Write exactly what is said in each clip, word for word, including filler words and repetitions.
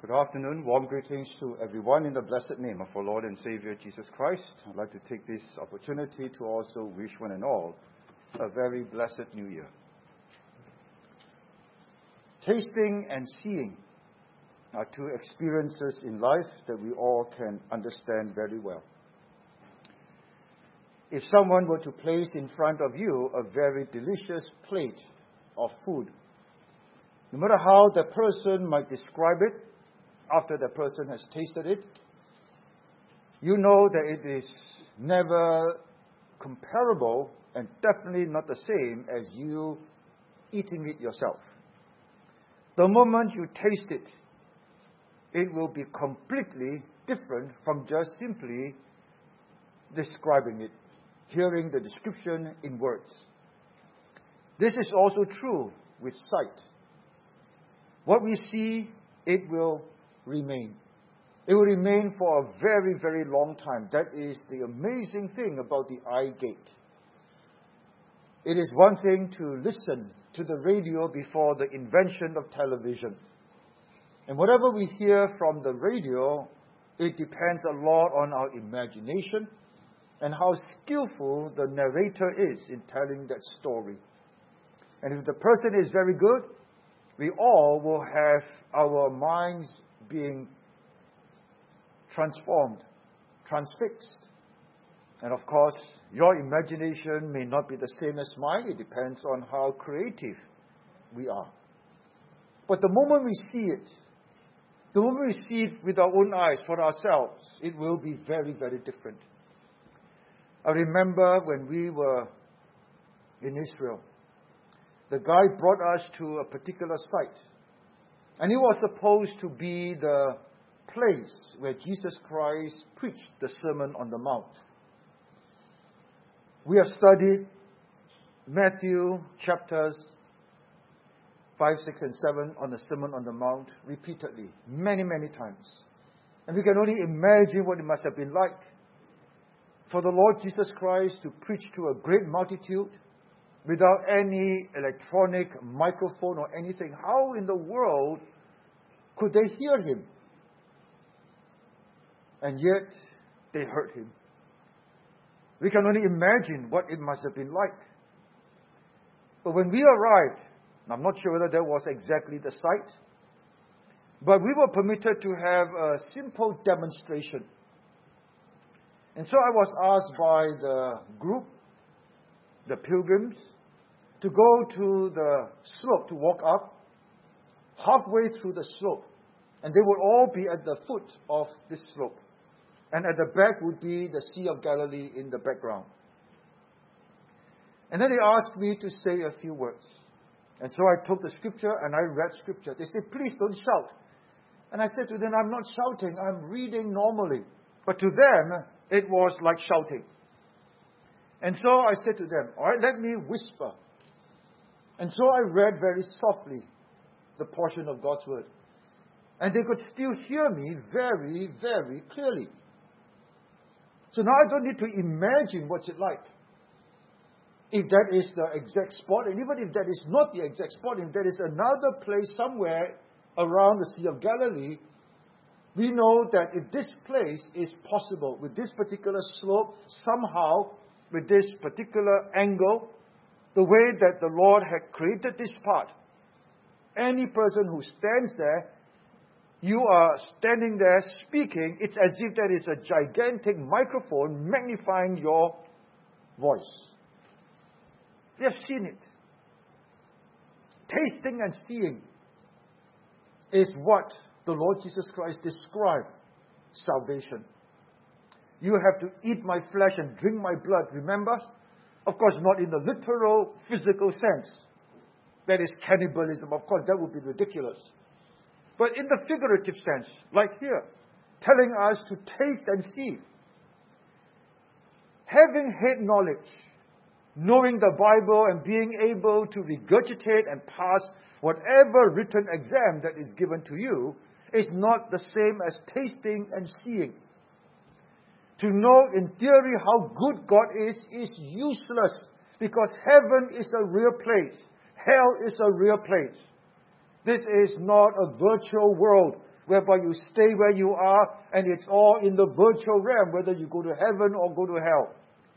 Good afternoon. Warm greetings to everyone in the blessed name of our Lord and Savior Jesus Christ. I'd like to take this opportunity to also wish one and all a very blessed New Year. Tasting and seeing are two experiences in life that we all can understand very well. If someone were to place in front of you a very delicious plate of food, no matter how the person might describe it, after the person has tasted it, you know that it is never comparable and definitely not the same as you eating it yourself. The moment you taste it, it will be completely different from just simply describing it, hearing the description in words. This is also true with sight. What we see, it will remain. It will remain for a very, very long time. That is the amazing thing about the eye gate. It is one thing to listen to the radio before the invention of television. And whatever we hear from the radio, it depends a lot on our imagination and how skillful the narrator is in telling that story. And if the person is very good, we all will have our minds being transformed, transfixed. And of course, your imagination may not be the same as mine. It depends on how creative we are. But the moment we see it, the moment we see it with our own eyes for ourselves, it will be very, very different. I remember when we were in Israel, the guy brought us to a particular site. And it was supposed to be the place where Jesus Christ preached the Sermon on the Mount. We have studied Matthew chapters five, six, and seven on the Sermon on the Mount repeatedly, many, many times. And we can only imagine what it must have been like for the Lord Jesus Christ to preach to a great multitude without any electronic microphone or anything. How in the world could they hear him? And yet, they heard him. We can only imagine what it must have been like. But when we arrived, and I'm not sure whether that was exactly the site, but we were permitted to have a simple demonstration. And so I was asked by the group, the pilgrims, to go to the slope, to walk up, halfway through the slope. And they would all be at the foot of this slope. And at the back would be the Sea of Galilee in the background. And then they asked me to say a few words. And so I took the scripture and I read scripture. They said, please don't shout. And I said to them, I'm not shouting, I'm reading normally. But to them, it was like shouting. And so I said to them, all right, let me whisper. And so I read very softly the portion of God's word. And they could still hear me very, very clearly. So now I don't need to imagine what's it like. If that is the exact spot, and even if that is not the exact spot, if there is another place somewhere around the Sea of Galilee, we know that if this place is possible, with this particular slope, somehow, with this particular angle, the way that the Lord had created this part, any person who stands there, you are standing there speaking, it's as if there is a gigantic microphone magnifying your voice. We have seen it. Tasting and seeing is what the Lord Jesus Christ described salvation. You have to eat my flesh and drink my blood, remember? Of course, not in the literal, physical sense. That is cannibalism. Of course, that would be ridiculous. But in the figurative sense, like here, telling us to taste and see. Having head knowledge, knowing the Bible and being able to regurgitate and pass whatever written exam that is given to you is not the same as tasting and seeing. To know in theory how good God is, is useless because heaven is a real place. Hell is a real place. This is not a virtual world whereby you stay where you are and it's all in the virtual realm, whether you go to heaven or go to hell.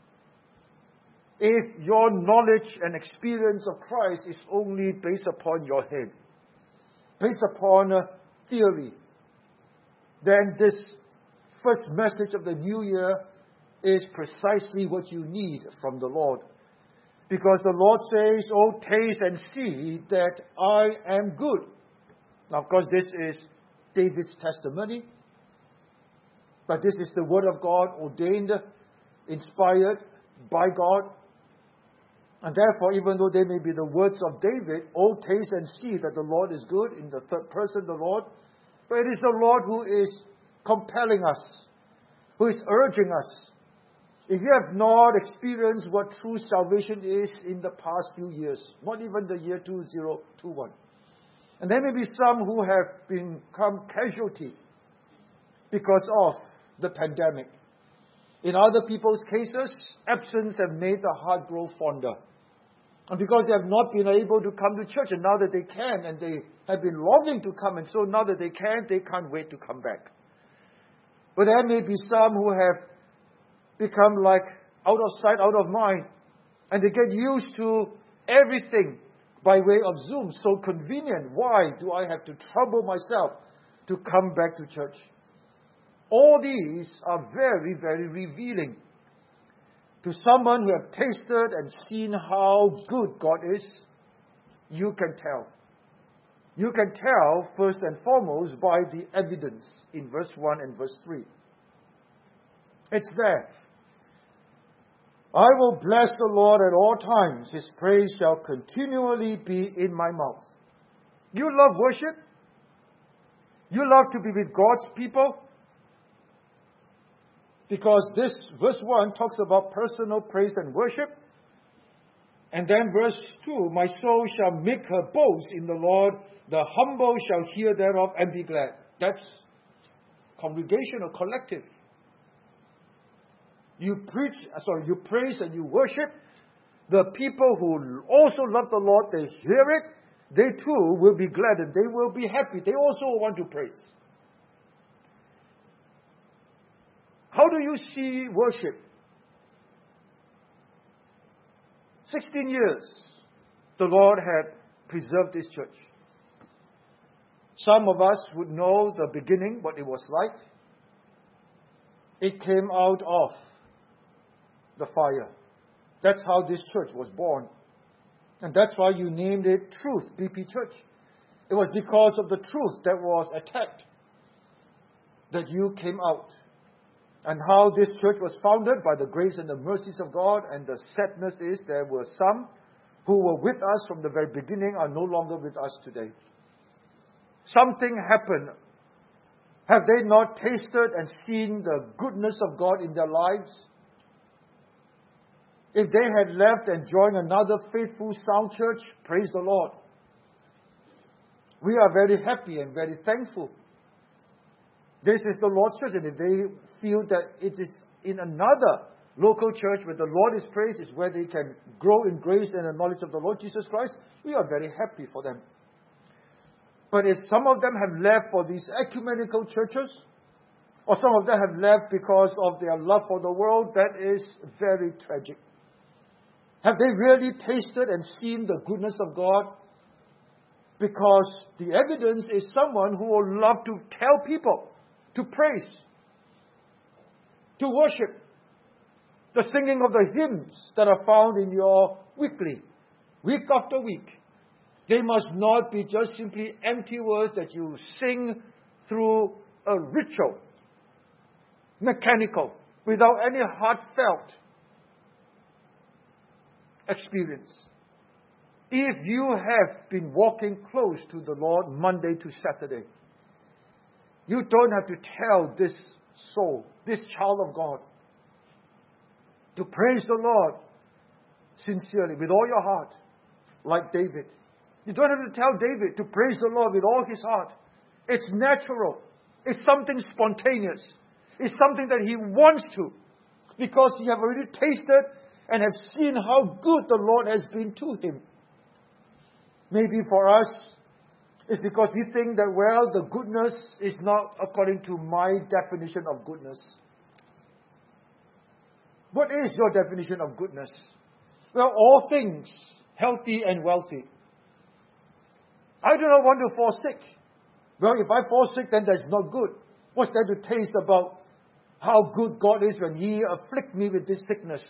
If your knowledge and experience of Christ is only based upon your head, based upon a theory, then this first message of the new year is precisely what you need from the Lord. Because the Lord says, "Oh, taste and see that I am good." Now, of course, this is David's testimony. But this is the Word of God, ordained, inspired by God. And therefore, even though they may be the words of David, "Oh, taste and see that the Lord is good," in the third person, the Lord, but it is the Lord who is compelling us, who is urging us. If you have not experienced what true salvation is in the past few years, not even the year two thousand twenty-one, and there may be some who have become casualty because of the pandemic. In other people's cases, absence have made the heart grow fonder. And because they have not been able to come to church, and now that they can, and they have been longing to come, and so now that they can, they can't wait to come back. But there may be some who have become like out of sight, out of mind, and they get used to everything by way of Zoom. So convenient. Why do I have to trouble myself to come back to church? All these are very, very revealing. To someone who have tasted and seen how good God is, you can tell. You can tell first and foremost by the evidence in verse one and verse three. It's there. "I will bless the Lord at all times. His praise shall continually be in my mouth." You love worship? You love to be with God's people? Because this verse one talks about personal praise and worship. And then verse two, "My soul shall make her boast in the Lord. The humble shall hear thereof and be glad." That's congregational, collective. You preach, sorry, you praise and you worship. The people who also love the Lord, they hear it. They too will be glad and they will be happy. They also want to praise. How do you see worship? Sixteen years, the Lord had preserved this church. Some of us would know the beginning, what it was like. It came out of the fire. That's how this church was born. And that's why you named it Truth, B P Church. It was because of the truth that was attacked that you came out. And how this church was founded by the grace and the mercies of God. And the sadness is there were some who were with us from the very beginning are no longer with us today. Something happened. Have they not tasted and seen the goodness of God in their lives? If they had left and joined another faithful sound church, praise the Lord. We are very happy and very thankful. This is the Lord's church, and if they feel that it is in another local church where the Lord is praised, is where they can grow in grace and the knowledge of the Lord Jesus Christ, we are very happy for them. But if some of them have left for these ecumenical churches, or some of them have left because of their love for the world, that is very tragic. Have they really tasted and seen the goodness of God? Because the evidence is someone who will love to tell people, to praise, to worship. The singing of the hymns that are found in your weekly, week after week. They must not be just simply empty words that you sing through a ritual, mechanical, without any heartfelt experience. If you have been walking close to the Lord Monday to Saturday, you don't have to tell this soul, this child of God, to praise the Lord sincerely, with all your heart, like David. You don't have to tell David to praise the Lord with all his heart. It's natural. It's something spontaneous. It's something that he wants to, because he have already tasted and have seen how good the Lord has been to him. Maybe for us, It's because we think that, well, the goodness is not according to my definition of goodness. What is your definition of goodness? Well, all things healthy and wealthy. I do not want to fall sick. Well, if I fall sick, then that's not good. What's there to taste about how good God is when He afflicts me with this sickness?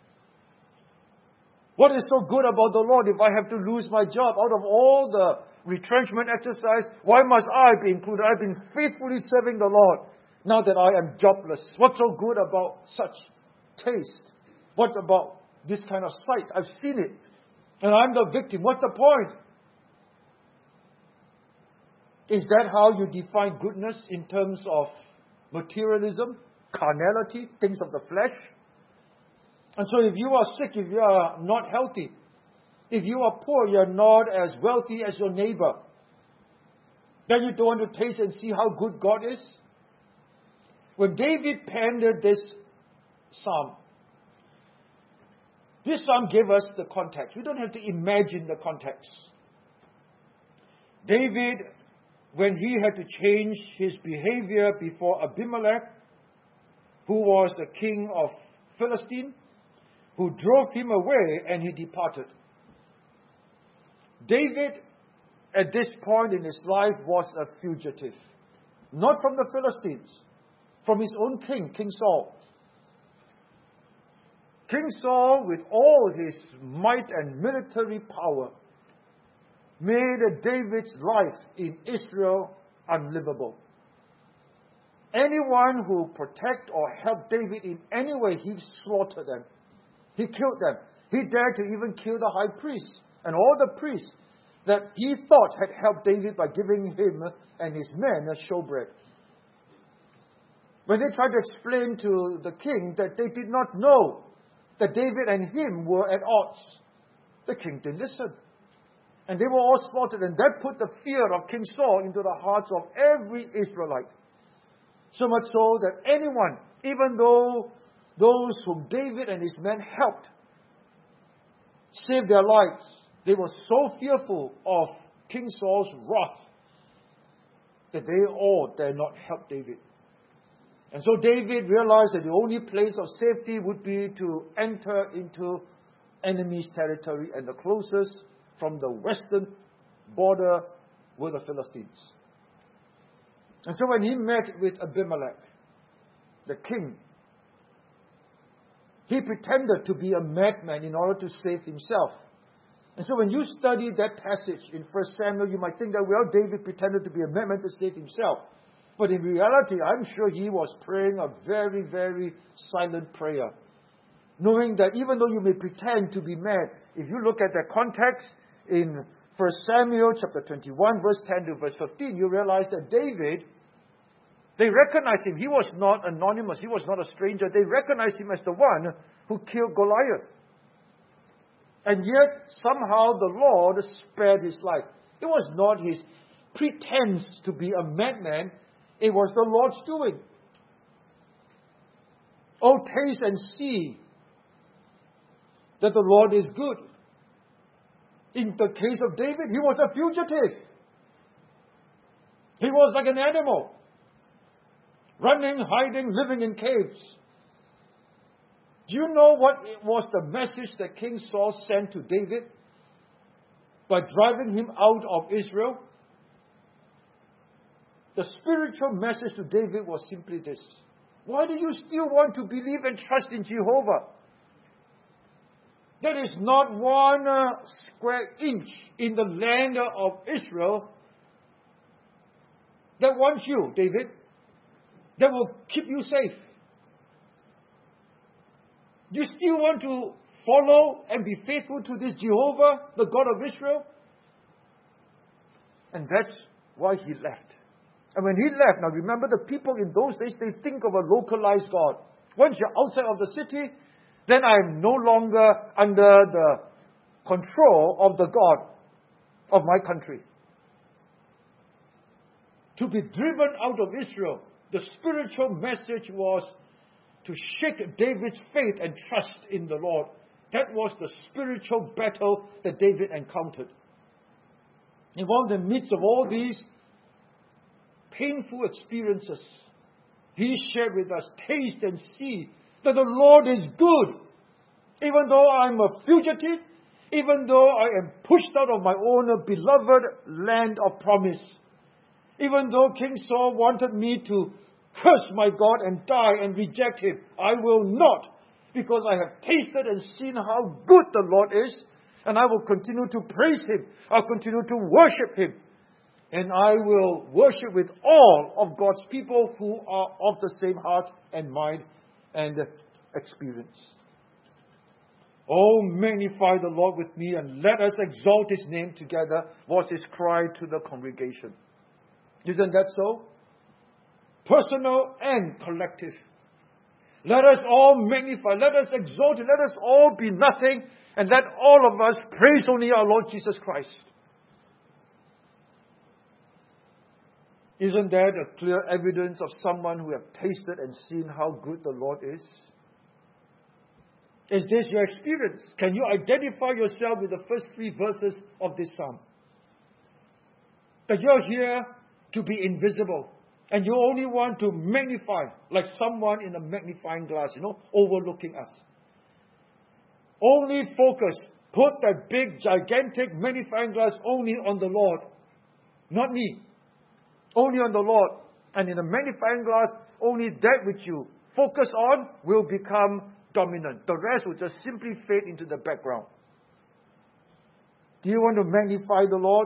What is so good about the Lord if I have to lose my job? Out of all the retrenchment exercise, why must I be included? I've been faithfully serving the Lord now that I am jobless. What's so good about such taste? What about this kind of sight? I've seen it. And I'm the victim. What's the point? Is that how you define goodness in terms of materialism, carnality, things of the flesh? And so if you are sick, if you are not healthy, if you are poor, you are not as wealthy as your neighbor, then you don't want to taste and see how good God is? When David penned this psalm, this psalm gave us the context. We don't have to imagine the context. David, when he had to change his behavior before Abimelech, who was the king of Philistine, who drove him away and he departed. David, at this point in his life, was a fugitive. Not from the Philistines, from his own king, King Saul. King Saul, with all his might and military power, made David's life in Israel unlivable. Anyone who protected or helped David in any way, he slaughtered them. He killed them. He dared to even kill the high priest and all the priests that he thought had helped David by giving him and his men a showbread. When they tried to explain to the king that they did not know that David and him were at odds, the king didn't listen. And they were all slaughtered, and that put the fear of King Saul into the hearts of every Israelite. So much so that anyone, even though those whom David and his men helped save their lives, they were so fearful of King Saul's wrath that they all dare not help David. And so David realized that the only place of safety would be to enter into enemy's territory, and the closest from the western border were the Philistines. And so when he met with Abimelech, the king, he pretended to be a madman in order to save himself. And so when you study that passage in First Samuel, you might think that, well, David pretended to be a madman to save himself. But in reality, I'm sure he was praying a very, very silent prayer, knowing that even though you may pretend to be mad, if you look at the context in First Samuel chapter twenty-one, verse ten to verse fifteen, you realize that David, they recognized him. He was not anonymous. He was not a stranger. They recognized him as the one who killed Goliath. And yet, somehow the Lord spared his life. It was not his pretense to be a madman. It was the Lord's doing. Oh, taste and see that the Lord is good. In the case of David, he was a fugitive. He was like an animal, running, hiding, living in caves. Do you know what was the message that King Saul sent to David by driving him out of Israel? The spiritual message to David was simply this: why do you still want to believe and trust in Jehovah? There is not one uh, square inch in the land of Israel that wants you, David, that will keep you safe. You still want to follow and be faithful to this Jehovah, the God of Israel? And that's why he left. And when he left, now remember, the people in those days, they think of a localized God. Once you're outside of the city, then I am no longer under the control of the God of my country. To be driven out of Israel, the spiritual message was to shake David's faith and trust in the Lord. That was the spiritual battle that David encountered. In one of the midst of all these painful experiences, He shared with us, taste and see that the Lord is good. Even though I'm a fugitive, even though I am pushed out of my own beloved land of promise, even though King Saul wanted me to curse my God and die and reject Him, I will not, because I have tasted and seen how good the Lord is, and I will continue to praise Him. I'll continue to worship Him. And I will worship with all of God's people who are of the same heart and mind and experience. Oh, magnify the Lord with me and let us exalt His name together, was his cry to the congregation. Isn't that so? Personal and collective. Let us all magnify, let us exalt Him, let us all be nothing, and let all of us praise only our Lord Jesus Christ. Isn't that a clear evidence of someone who have tasted and seen how good the Lord is? Is this your experience? Can you identify yourself with the first three verses of this psalm? That you're here to be invisible, and you only want to magnify, like someone in a magnifying glass, you know, overlooking us. Only focus, put that big, gigantic magnifying glass only on the Lord, not me. Only on the Lord. And in the magnifying glass, only that which you focus on will become dominant. The rest will just simply fade into the background. Do you want to magnify the Lord?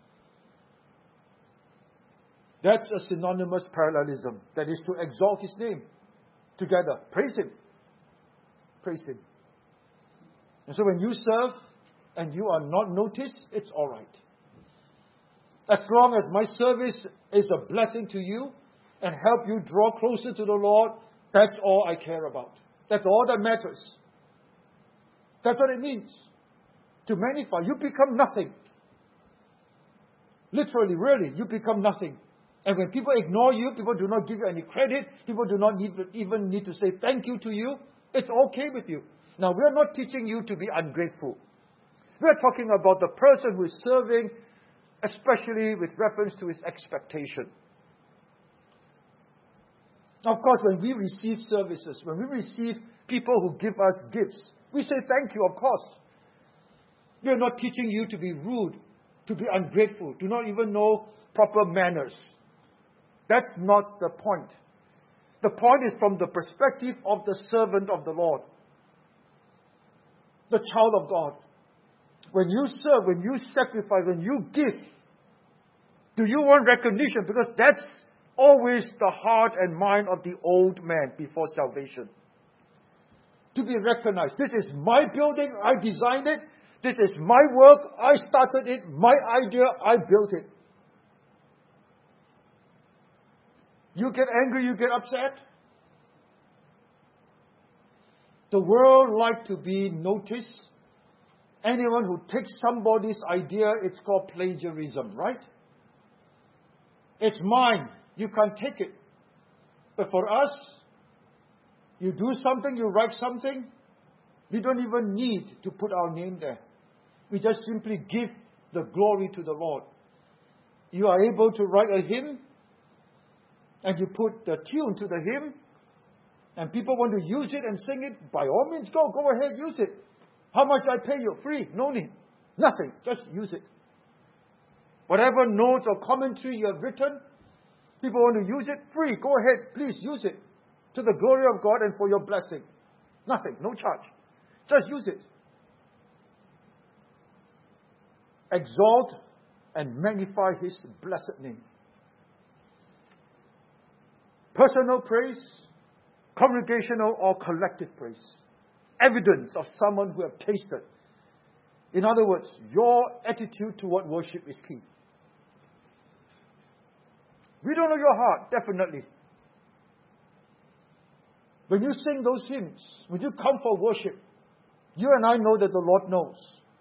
That's a synonymous parallelism. That is to exalt His name together. Praise Him. Praise Him. And so when you serve and you are not noticed, it's all right. As long as my service is a blessing to you and help you draw closer to the Lord, that's all I care about. That's all that matters. That's what it means. To magnify, you become nothing. Literally, really, you become nothing. And when people ignore you, people do not give you any credit, people do not need, even need to say thank you to you, it's okay with you. Now, we're not teaching you to be ungrateful. We're talking about the person who is serving, especially with reference to his expectation. Of course, when we receive services, when we receive people who give us gifts, we say thank you, of course. We are not teaching you to be rude, to be ungrateful, to not even know proper manners. That's not the point. The point is from the perspective of the servant of the Lord, the child of God. When you serve, when you sacrifice, when you give, do you want recognition? Because that's always the heart and mind of the old man before salvation. To be recognized. This is my building, I designed it. This is my work, I started it. My idea, I built it. You get angry, you get upset. The world like to be noticed. Anyone who takes somebody's idea, it's called plagiarism, right? It's mine. You can't take it. But for us, you do something, you write something, we don't even need to put our name there. We just simply give the glory to the Lord. You are able to write a hymn, and you put the tune to the hymn, and people want to use it and sing it, by all means, go, go ahead, use it. How much I pay you? Free. No need. Nothing. Just use it. Whatever notes or commentary you have written, people want to use it, free. Go ahead. Please use it. To the glory of God and for your blessing. Nothing. No charge. Just use it. Exalt and magnify His blessed name. Personal praise, congregational or collective praise. Evidence of someone who have tasted. In other words, your attitude toward worship is key. We don't know your heart, definitely. When you sing those hymns, when you come for worship, you and I know that the Lord knows.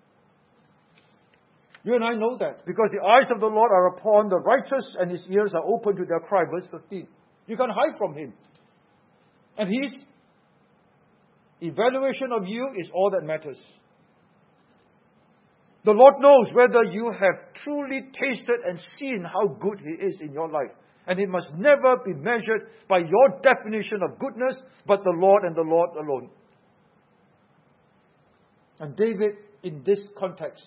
You and I know that because the eyes of the Lord are upon the righteous and His ears are open to their cry. Verse fifteen. You can't hide from Him. And His evaluation of you is all that matters. The Lord knows whether you have truly tasted and seen how good He is in your life. And it must never be measured by your definition of goodness, but the Lord and the Lord alone. And David, in this context,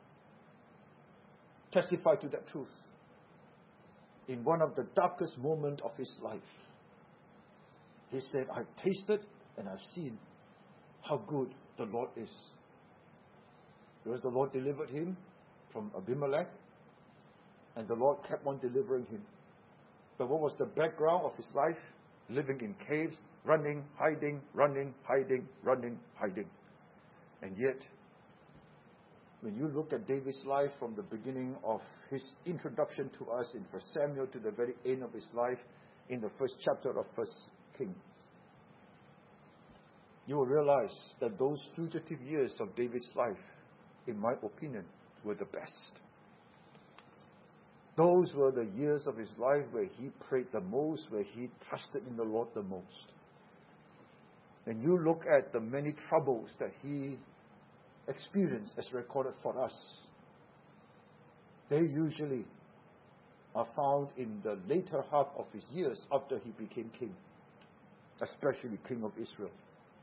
testified to that truth. In one of the darkest moments of his life, he said, I've tasted and I've seen how good the Lord is. Because the Lord delivered him from Abimelech, and the Lord kept on delivering him. But what was the background of his life? Living in caves, running, hiding, running, hiding, running, hiding. And yet, when you look at David's life from the beginning of his introduction to us in First Samuel to the very end of his life in the first chapter of First Kings, you will realize that those fugitive years of David's life, in my opinion, were the best. Those were the years of his life where he prayed the most, where he trusted in the Lord the most. And you look at the many troubles that he experienced as recorded for us. They usually are found in the later half of his years after he became king, especially king of Israel.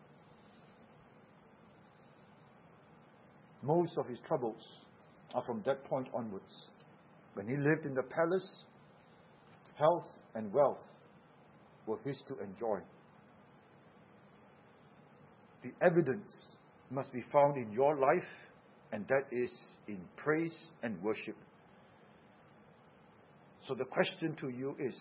Most of his troubles are from that point onwards. When he lived in the palace, health and wealth were his to enjoy. The evidence must be found in your life, and that is in praise and worship. So the question to you is,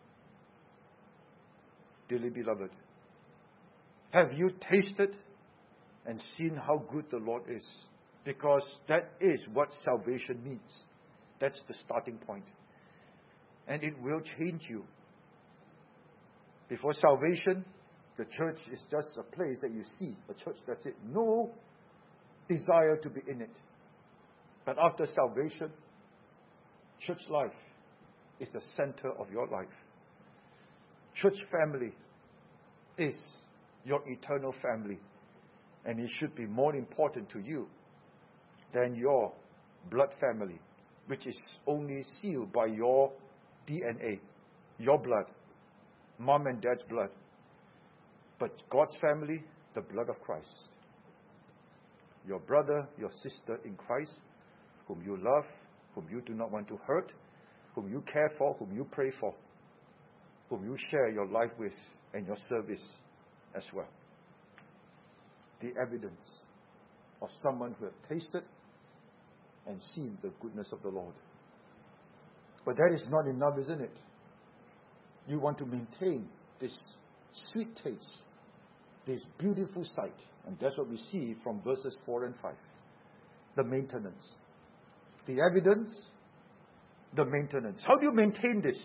dearly beloved, have you tasted and seen how good the Lord is? Because that is what salvation means. That's the starting point. And it will change you. Before salvation, the church is just a place that you see. A church, that's it. No desire to be in it. But after salvation, church life is the center of your life. Church family is your eternal family. And it should be more important to you than your blood family, which is only sealed by your D N A, your blood, mom and dad's blood. But God's family, the blood of Christ. Your brother, your sister in Christ, whom you love, whom you do not want to hurt, whom you care for, whom you pray for, whom you share your life with and your service as well. The evidence of someone who has tasted and seen the goodness of the Lord. But that is not enough, isn't it? You want to maintain this sweet taste, this beautiful sight. And that's what we see from verses four and five. The maintenance. The evidence, the maintenance. How do you maintain this?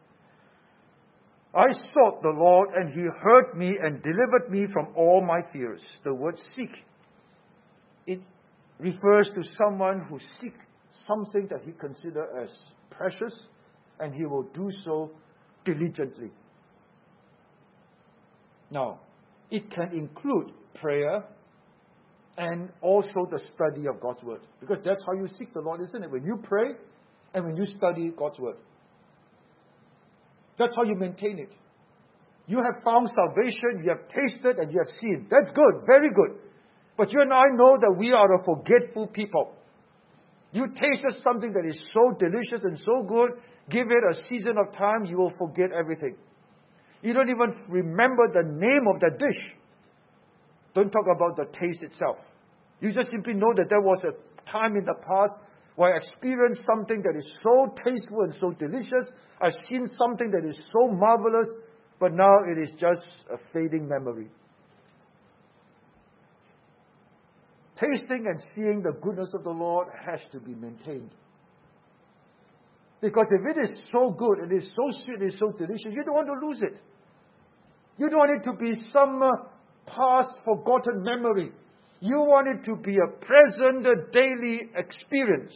I sought the Lord, and He heard me and delivered me from all my fears. The word seek, it refers to someone who seeks something that he considers as precious, and he will do so diligently. Now, it can include prayer and also the study of God's Word. Because that's how you seek the Lord, isn't it? When you pray and when you study God's Word. That's how you maintain it. You have found salvation, you have tasted and you have seen. That's good, very good. But you and I know that we are a forgetful people. You tasted something that is so delicious and so good, give it a season of time, you will forget everything. You don't even remember the name of that dish. Don't talk about the taste itself. You just simply know that there was a time in the past where I experienced something that is so tasteful and so delicious. I've seen something that is so marvelous, but now it is just a fading memory. Tasting and seeing the goodness of the Lord has to be maintained. Because if it is so good, it is so sweet, it is so delicious, you don't want to lose it. You don't want it to be some uh, past forgotten memory. You want it to be a present, a daily experience.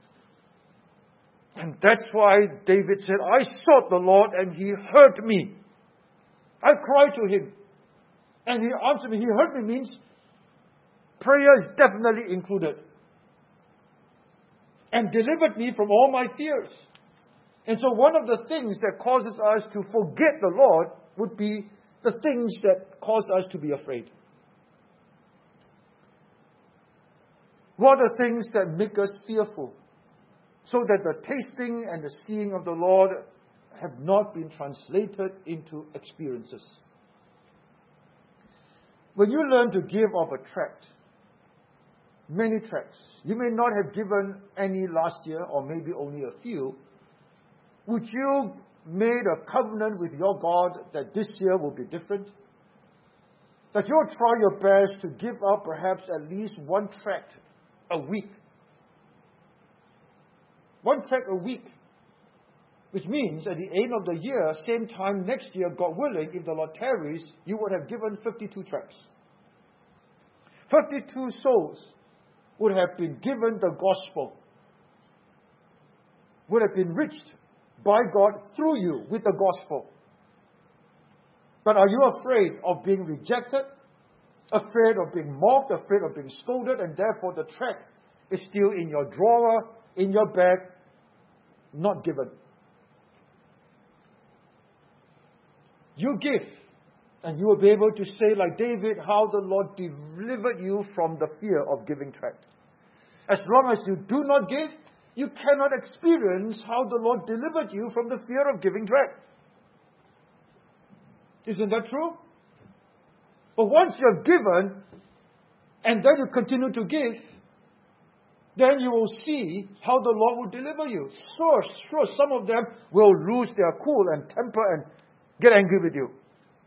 And that's why David said, I sought the Lord and He heard me. I cried to Him and He answered me. He heard me means prayer is definitely included. and delivered me from all my fears. And so one of the things that causes us to forget the Lord would be the things that cause us to be afraid. What are things that make us fearful? So that the tasting and the seeing of the Lord have not been translated into experiences. When you learn to give of a tract, many tracts, you may not have given any last year or maybe only a few, would you made a covenant with your God that this year will be different? That you'll try your best to give up perhaps at least one tract a week. One tract a week. Which means at the end of the year, same time next year, God willing, if the Lord tarries, you would have given fifty-two tracts. fifty-two souls would have been given the gospel. Would have been reached by God through you with the gospel. But are you afraid of being rejected? Afraid of being mocked? Afraid of being scolded? And therefore the tract is still in your drawer, in your bag, not given. You give, and you will be able to say like David, how the Lord delivered you from the fear of giving tract. As long as you do not give, you cannot experience how the Lord delivered you from the fear of giving tract. Isn't that true? But once you have given, and then you continue to give, then you will see how the Lord will deliver you. Sure, sure, some of them will lose their cool and temper and get angry with you.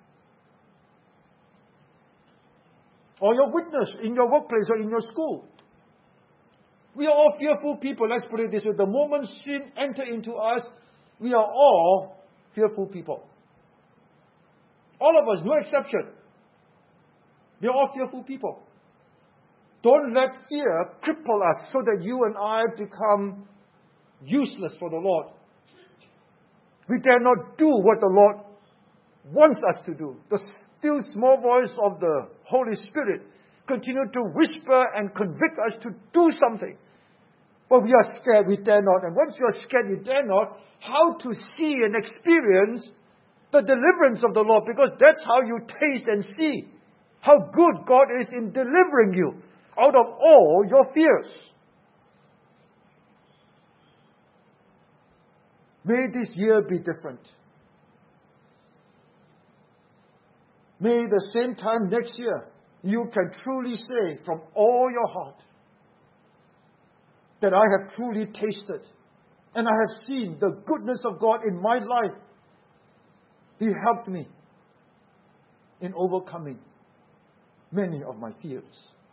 Or your witness in your workplace or in your school. We are all fearful people. Let's put it this way. The moment sin enters into us, we are all fearful people. All of us, no exception. We are all fearful people. Don't let fear cripple us so that you and I become useless for the Lord. We dare not do what the Lord wants us to do. The still small voice of the Holy Spirit continue to whisper and convict us to do something. But we are scared, we dare not. And once you are scared, you dare not, how to see and experience the deliverance of the Lord, because that's how you taste and see how good God is in delivering you out of all your fears. May this year be different. May the same time next year, you can truly say from all your heart that I have truly tasted and I have seen the goodness of God in my life. He helped me in overcoming many of my fears.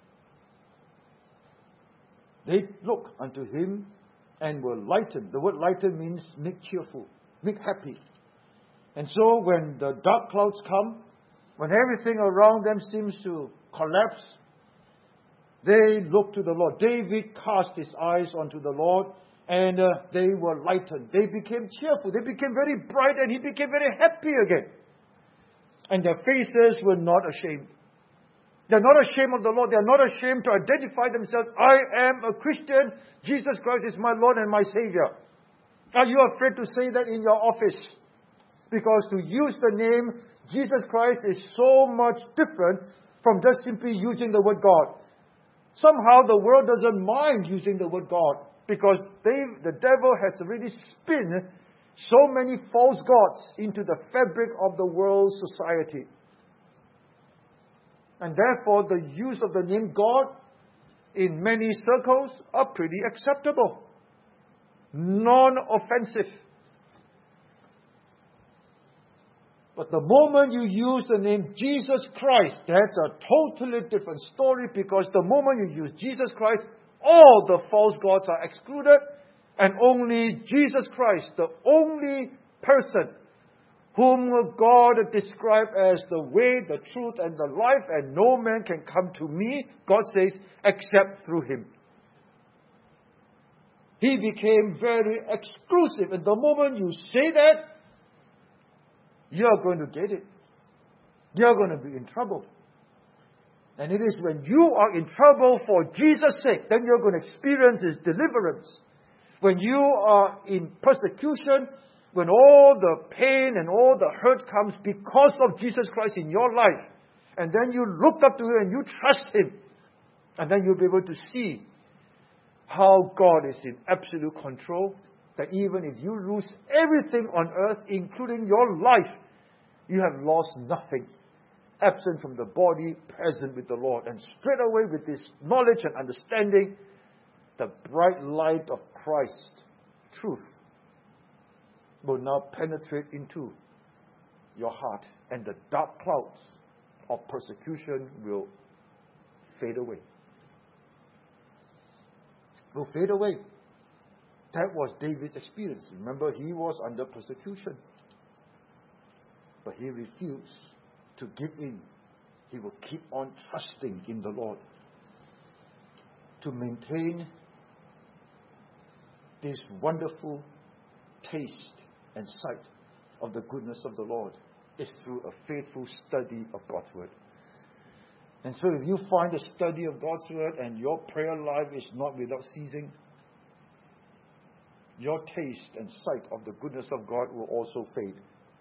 They look unto Him and were lightened. The word lighten means make cheerful, make happy. And so when the dark clouds come, when everything around them seems to collapse, they look to the Lord. David cast his eyes onto the Lord, and uh, they were lightened. They became cheerful. They became very bright, and he became very happy again. And their faces were not ashamed. They're not ashamed of the Lord. They're not ashamed to identify themselves. I am a Christian. Jesus Christ is my Lord and my Savior. Are you afraid to say that in your office? Because to use the name Jesus Christ is so much different from just simply using the word God. Somehow the world doesn't mind using the word God, because they, the devil has already spun so many false gods into the fabric of the world society. And therefore the use of the name God in many circles are pretty acceptable, non-offensive. But the moment you use the name Jesus Christ, that's a totally different story, because the moment you use Jesus Christ, all the false gods are excluded, and only Jesus Christ, the only person whom God described as the way, the truth, and the life, and no man can come to me, God says, except through Him. He became very exclusive, and the moment you say that, you are going to get it. You are going to be in trouble. And it is when you are in trouble for Jesus' sake, then you're going to experience His deliverance. When you are in persecution, when all the pain and all the hurt comes because of Jesus Christ in your life, and then you look up to Him and you trust Him, and then you'll be able to see how God is in absolute control, that even if you lose everything on earth, including your life, you have lost nothing. Absent from the body, present with the Lord. And straight away with this knowledge and understanding, the bright light of Christ, truth, will now penetrate into your heart, and the dark clouds of persecution will fade away. Will fade away. That was David's experience. Remember, he was under persecution. But he refused to give in. He will keep on trusting in the Lord. To maintain this wonderful taste and sight of the goodness of the Lord is through a faithful study of God's Word. And so if you find the study of God's Word and your prayer life is not without ceasing, your taste and sight of the goodness of God will also fade.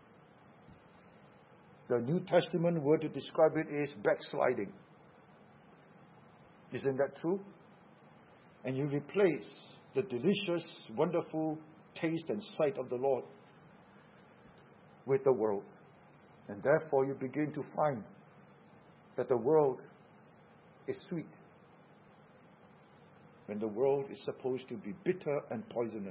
The New Testament word to describe it is backsliding. Isn't that true? And you replace the delicious, wonderful taste and sight of the Lord with the world. And therefore you begin to find that the world is sweet, when the world is supposed to be bitter and poisonous.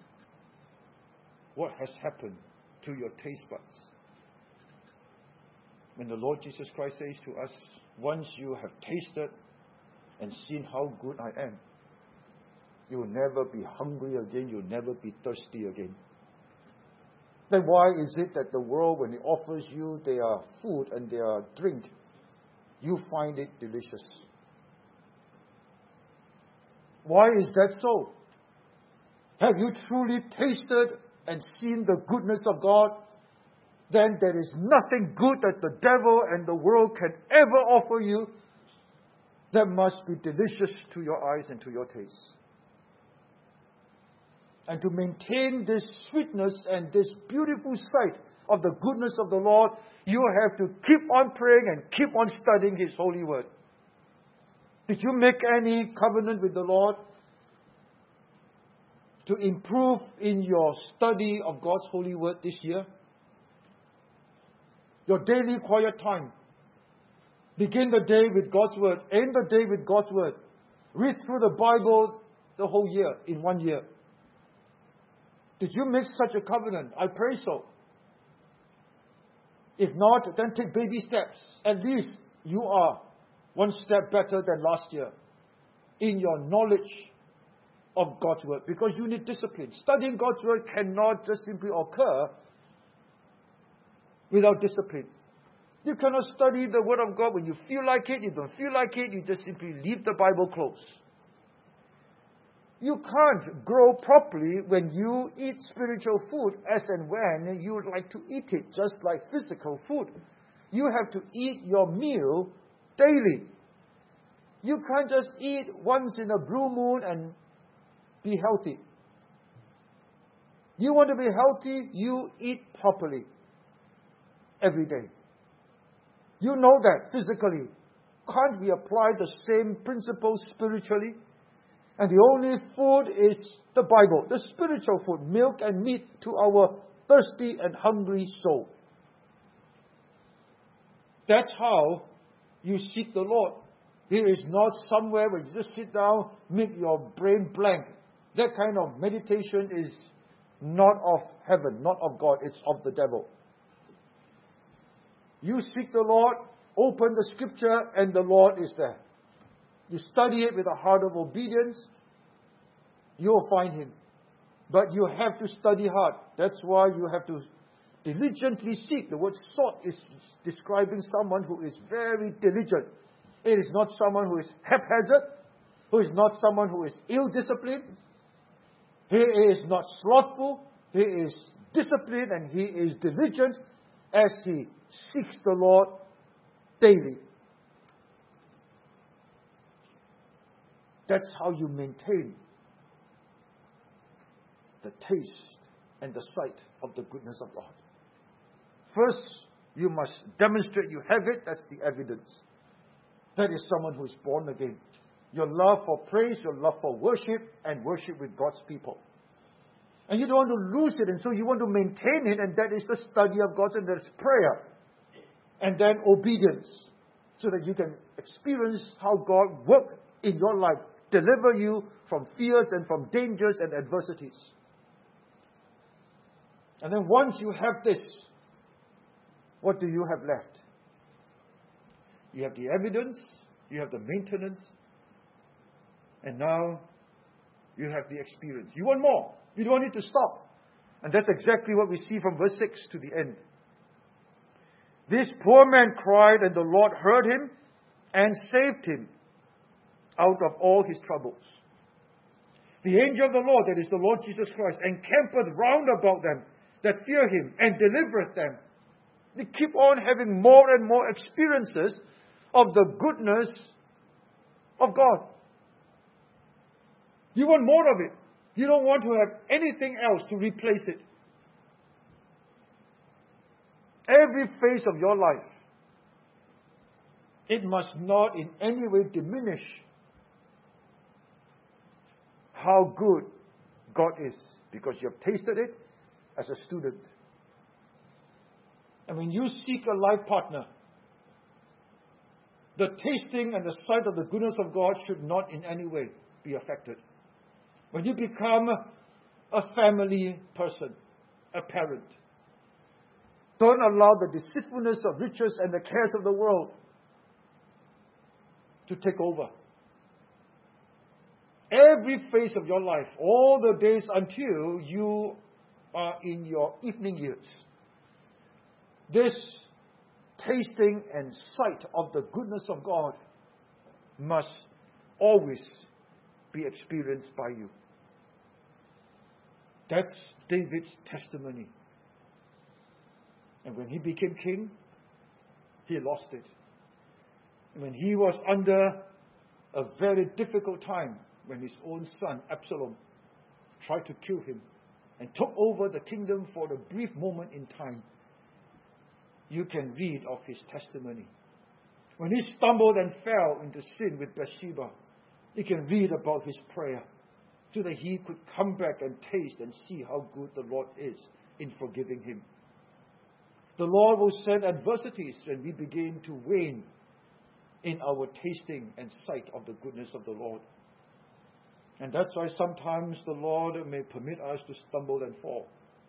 What has happened to your taste buds? When the Lord Jesus Christ says to us, once you have tasted and seen how good I am, you will never be hungry again, you'll never be thirsty again. Then why is it that the world, when it offers you their food and their drink, you find it delicious? Why is that so? Have you truly tasted and seen the goodness of God? Then there is nothing good that the devil and the world can ever offer you that must be delicious to your eyes and to your taste. And to maintain this sweetness and this beautiful sight of the goodness of the Lord, you have to keep on praying and keep on studying His holy word. Did you make any covenant with the Lord to improve in your study of God's holy word this year? Your daily quiet time. Begin the day with God's word. End the day with God's word. Read through the Bible the whole year, in one year. Did you make such a covenant? I pray so. If not, then take baby steps. At least you are one step better than last year in your knowledge of God's word. Because you need discipline. Studying God's word cannot just simply occur without discipline. You cannot study the word of God when you feel like it. You don't feel like it. You just simply leave the Bible closed. You can't grow properly when you eat spiritual food as and when you would like to eat it, just like physical food. You have to eat your meal daily. You can't just eat once in a blue moon and be healthy. You want to be healthy, you eat properly every day. You know that physically. Can't we apply the same principles spiritually? And the only food is the Bible, the spiritual food, milk and meat to our thirsty and hungry soul. That's how you seek the Lord. He is not somewhere where you just sit down, make your brain blank. That kind of meditation is not of heaven, not of God, it's of the devil. You seek the Lord, open the scripture, and the Lord is there. You study it with a heart of obedience, you'll find Him. But you have to study hard. That's why you have to diligently seek. The word sought is describing someone who is very diligent. It is not someone who is haphazard, who is not someone who is ill-disciplined. He is not slothful. He is disciplined and he is diligent as he seeks the Lord daily. That's how you maintain the taste and the sight of the goodness of God. First, you must demonstrate you have it. That's the evidence. That is someone who is born again. Your love for praise, your love for worship, and worship with God's people. And you don't want to lose it, and so you want to maintain it, and that is the study of God, and that's prayer. And then obedience, so that you can experience how God works in your life, deliver you from fears and from dangers and adversities. And then once you have this, what do you have left? You have the evidence, you have the maintenance, and now you have the experience. You want more. You don't need to stop. And that's exactly what we see from verse six to the end. This poor man cried, and the Lord heard him and saved him out of all his troubles. The angel of the Lord, that is the Lord Jesus Christ, encampeth round about them that fear him and delivereth them. They keep on having more and more experiences of the goodness of God. You want more of it. You don't want to have anything else to replace it. Every phase of your life, it must not in any way diminish how good God is, because you have tasted it as a student. And when you seek a life partner, the tasting and the sight of the goodness of God should not in any way be affected. When you become a family person, a parent, don't allow the deceitfulness of riches and the cares of the world to take over. Every phase of your life, all the days until you are in your evening years, this tasting and sight of the goodness of God must always be experienced by you. That's David's testimony. And when he became king, he lost it. And when he was under a very difficult time, when his own son, Absalom, tried to kill him and took over the kingdom for a brief moment in time, you can read of his testimony. When he stumbled and fell into sin with Bathsheba, you can read about his prayer so that he could come back and taste and see how good the Lord is in forgiving him. The Lord will send adversities when we begin to wane in our tasting and sight of the goodness of the Lord. And that's why sometimes the Lord may permit us to stumble and fall.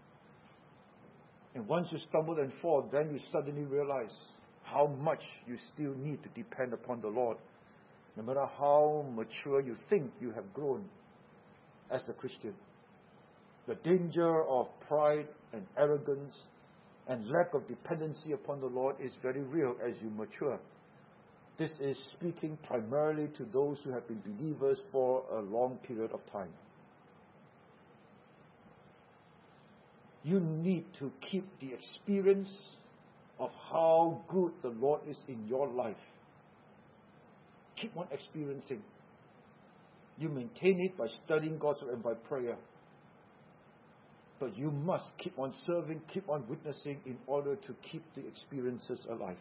And once you stumble and fall, then you suddenly realize how much you still need to depend upon the Lord. No matter how mature you think you have grown as a Christian. The danger of pride and arrogance and lack of dependency upon the Lord is very real as you mature. This is speaking primarily to those who have been believers for a long period of time. You need to keep the experience of how good the Lord is in your life. Keep on experiencing. You maintain it by studying God's word and by prayer. But you must keep on serving, keep on witnessing in order to keep the experiences alive.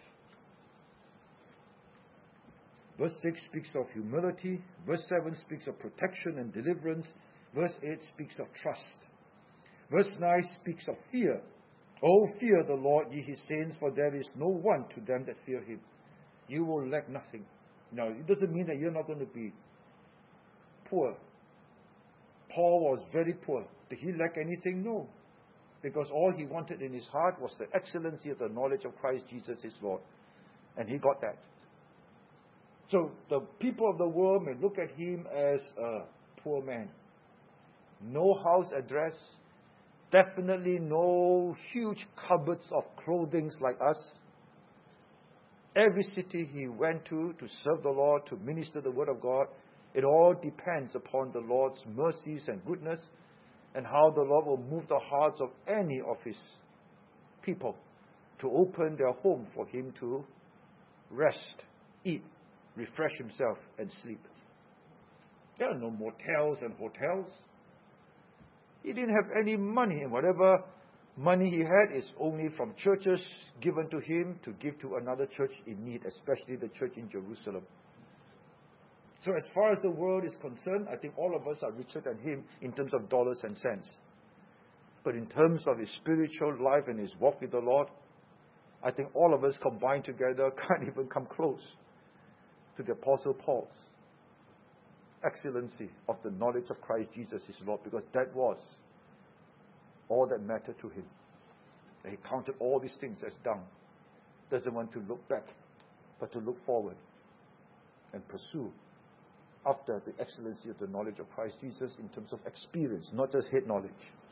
Verse six speaks of humility. Verse seven speaks of protection and deliverance. Verse eight speaks of trust. Verse nine speaks of fear. Oh, fear the Lord, ye his saints, for there is no want to them that fear him. You will lack nothing. Now, it doesn't mean that you're not going to be poor. Paul was very poor. Did he lack anything? No. Because all he wanted in his heart was the excellency of the knowledge of Christ Jesus his Lord. And he got that. So the people of the world may look at him as a poor man. No house address. Definitely no huge cupboards of clothing like us. Every city he went to to serve the Lord, to minister the word of God, it all depends upon the Lord's mercies and goodness and how the Lord will move the hearts of any of his people to open their home for him to rest, eat, refresh himself, and sleep. There are no motels and hotels. He didn't have any money, and whatever money he had is only from churches given to him to give to another church in need, especially the church in Jerusalem. So as far as the world is concerned, I think all of us are richer than him in terms of dollars and cents. But in terms of his spiritual life and his walk with the Lord, I think all of us combined together can't even come close to the Apostle Paul's excellency of the knowledge of Christ Jesus his Lord, because that was all that mattered to him. And he counted all these things as dung. Doesn't want to look back, but to look forward and pursue after the excellency of the knowledge of Christ Jesus in terms of experience, not just head knowledge.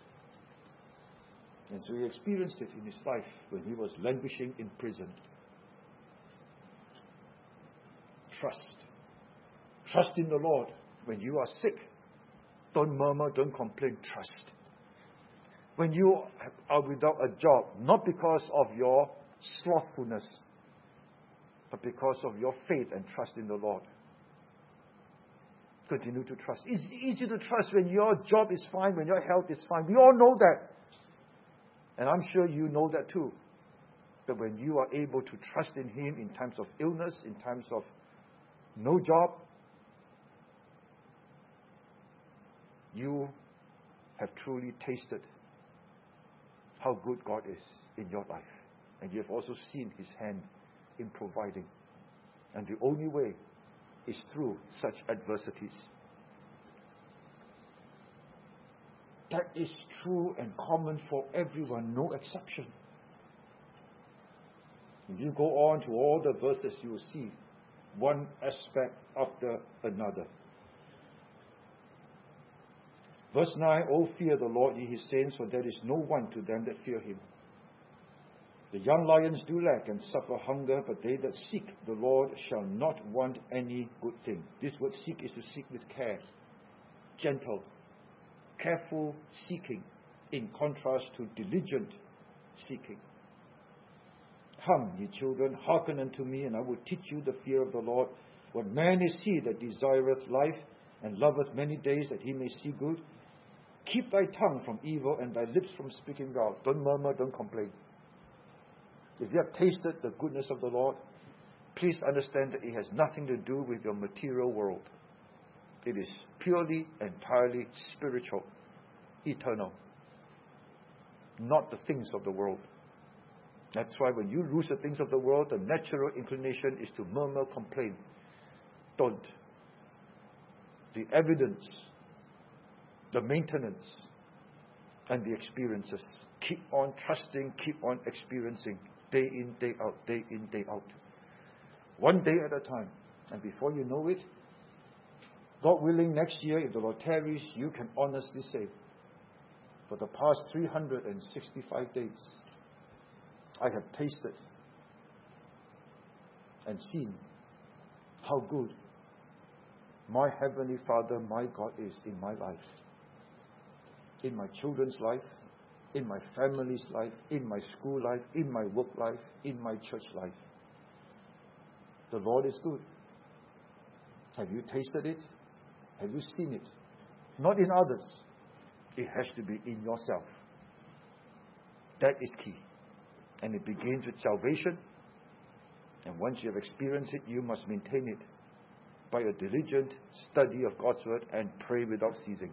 And so he experienced it in his life when he was languishing in prison. Trust. Trust in the Lord. When you are sick, don't murmur, don't complain, trust. When you are without a job, not because of your slothfulness, but because of your faith and trust in the Lord. Continue to trust. It's easy to trust when your job is fine, when your health is fine. We all know that. And I'm sure you know that too. But when you are able to trust in Him in times of illness, in times of no job, you have truly tasted how good God is in your life. And you have also seen His hand in providing. And the only way is through such adversities. That is true and common for everyone, no exception. If you go on to all the verses, you will see one aspect after another. Verse nine, O fear the Lord, ye His saints, for there is no want to them that fear Him. The young lions do lack and suffer hunger, but they that seek the Lord shall not want any good thing. This word seek is to seek with care, gentle, careful seeking, in contrast to diligent seeking. Come, ye children, hearken unto me, and I will teach you the fear of the Lord. What man is he that desireth life, and loveth many days, that he may see good? Keep thy tongue from evil, and thy lips from speaking gall. Don't murmur, don't complain. If you have tasted the goodness of the Lord, please understand that it has nothing to do with your material world. It is purely, entirely spiritual, eternal, not the things of the world. That's why when you lose the things of the world, the natural inclination is to murmur, complain. Don't. The evidence, the maintenance, and the experiences. Keep on trusting, keep on experiencing, day in, day out, day in, day out. One day at a time. And before you know it, God willing, next year, if the Lord tarries, you can honestly say, for the past three hundred sixty-five days, I have tasted and seen how good my Heavenly Father, my God, is in my life, in my children's life, in my family's life, in my school life, in my work life, in my church life. The Lord is good. Have you tasted it? Have you seen it? Not in others. It has to be in yourself. That is key. And it begins with salvation. And once you have experienced it, you must maintain it by a diligent study of God's Word and pray without ceasing.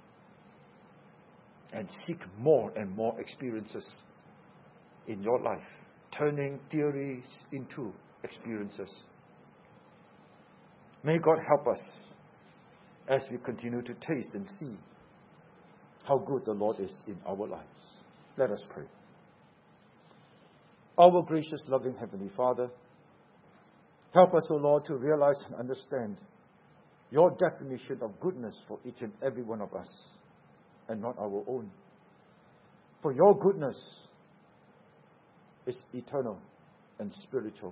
And seek more and more experiences in your life, turning theories into experiences. May God help us as we continue to taste and see how good the Lord is in our lives. Let us pray. Our gracious, loving Heavenly Father, help us, O Lord, to realize and understand your definition of goodness for each and every one of us, and not our own. For your goodness is eternal and spiritual.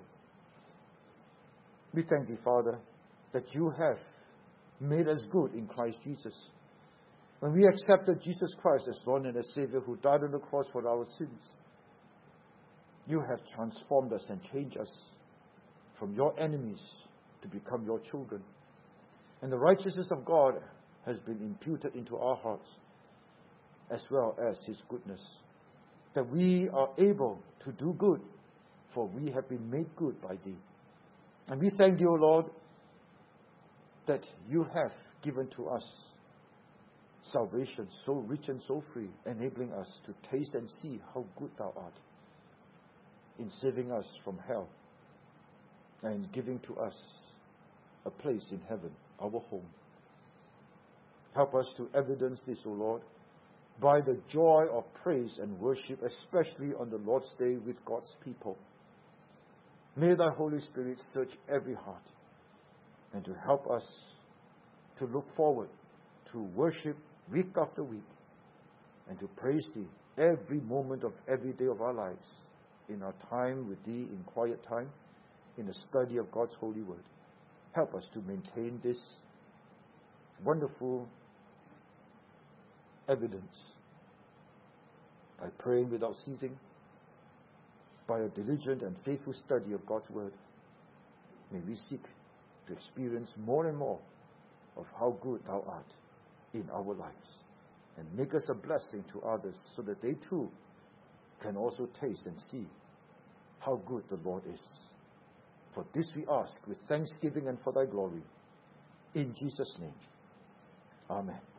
We thank Thee, Father, that You have made us good in Christ Jesus. When we accepted Jesus Christ as Lord and as Savior who died on the cross for our sins, You have transformed us and changed us from Your enemies to become Your children. And the righteousness of God has been imputed into our hearts. as well as His goodness, that we are able to do good, for we have been made good by Thee. And we thank Thee, O Lord, that You have given to us salvation so rich and so free, enabling us to taste and see how good Thou art in saving us from hell and giving to us a place in heaven, our home. Help us to evidence this, O Lord, by the joy of praise and worship, especially on the Lord's Day with God's people. May Thy Holy Spirit search every heart and to help us to look forward to worship week after week and to praise Thee every moment of every day of our lives, in our time with Thee, in quiet time, in the study of God's holy word. Help us to maintain this wonderful evidence by praying without ceasing, by a diligent and faithful study of God's word. May we seek to experience more and more of how good Thou art in our lives, and make us a blessing to others so that they too can also taste and see how good the Lord is. For this we ask with thanksgiving and for Thy glory. In Jesus' name. Amen.